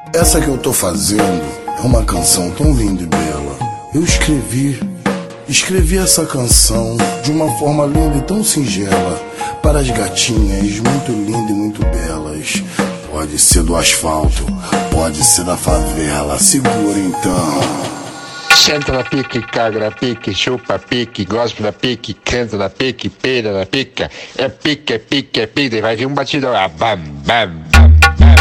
Essa que eu tô fazendo é uma canção tão linda e bela. Eu escrevi essa canção de uma forma linda e tão singela para as gatinhas muito lindas e muito belas. Pode ser do asfalto, pode ser da favela, segura então. Senta na pique, caga na pique, chupa pique, gospe na pique, canta na pique, peida na pica. É pique, é pique, é pique, vai vir um batidão. Ah, bam, bam, bam.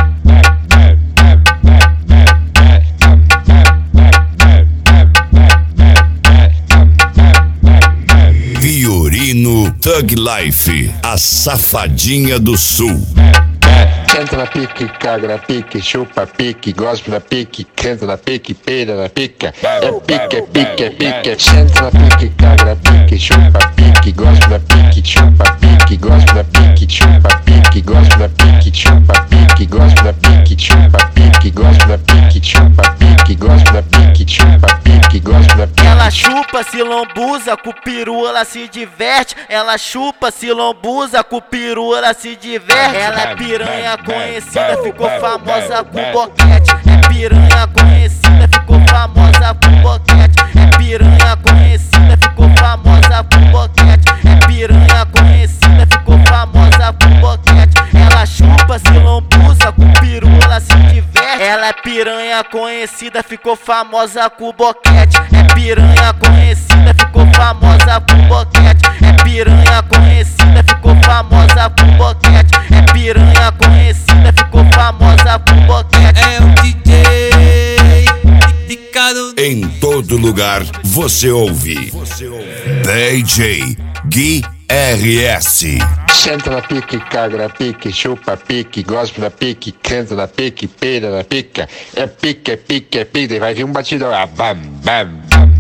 Fiorino Thug Life, a safadinha do sul. Senta na pique, caga na pique, chupa pique, gospe na pique, canta na pique, peida na pica. É pique, é pique, é pique. Senta na pique, caga na pique, chupa pique, gospe na pique, chupa pique, gospe na pique, chupa pique, gospe na pique, chupa pique, gospe na pique, chupa pique, gospe na pique, chupa pique, gospe na pique, chupa pique, gospe na pique. Ela chupa, se lambuza, com o peru ela se diverte. Ela chupa, se lambuza, com o peru ela se diverte. Ela é piranha conhecida, ficou famosa com boquete. É piranha conhecida, ficou famosa com boquete. É piranha conhecida, ficou famosa com boquete. É piranha conhecida, ficou famosa com boquete. Ela chupa, se lambuza, com o peru ela se diverte. Ela é piranha conhecida, ficou famosa com boquete. É piranha conhecida, ficou famosa com boquete. É piranha conhecida, ficou famosa com boquete. É piranha conhecida, ficou famosa com boquete. É o DJ indicado. Em todo lugar você ouve DJ Gui RS. Senta na pique, caga na pique, chupa pique, gospe na pique, canta na pique, peida na pica. É pique, é pique, é pique, vai vir um batidão. Ah, bam, bam, bam.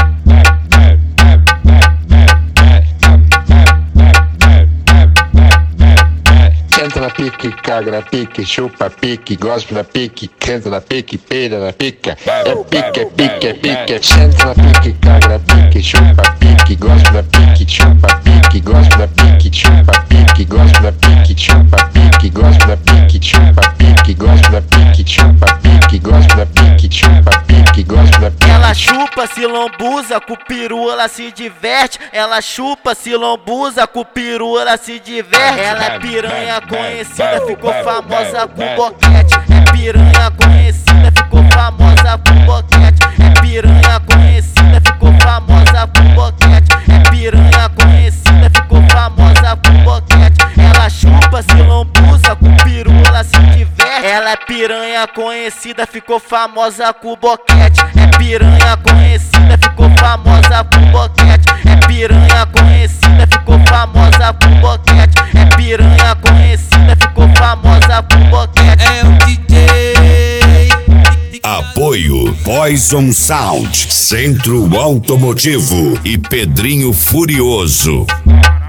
Senta na pique, caga na pique, chupa pique, gospe na pique, canta na pique, peida na pica. É pique, é pique, é pique. Senta na pique, caga na pique, chupa pique, gospe na pique, chupa pique, gospe na pique, chupa pique, gospe na pique, chupa pique, gospe na pique, chupa pique, gospe na pique, chupa pique, gospe na pique, chupa pique, gospe na pique. Ela chupa, se lambuza, com o peru ela se diverte. Ela chupa, se lambuza, com o peru ela se diverte. Ela é piranha conhecida, ficou famosa com boquete. É piranha conhecida, ficou famosa com boquete. É piranha conhecida, ficou famosa com boquete. É piranha conhecida, ficou famosa com boquete. Ela chupa, se lambuza, com o peru ela se diverte. Ela é piranha conhecida, ficou famosa com boquete. É piranha conhecida, ficou famosa com boquete. É piranha conhecida, ficou famosa com boquete. É piranha conhecida, ficou famosa com boquete. É o DJ. Apoio Poison Sound, Centro Automotivo e Pedrinho Furioso.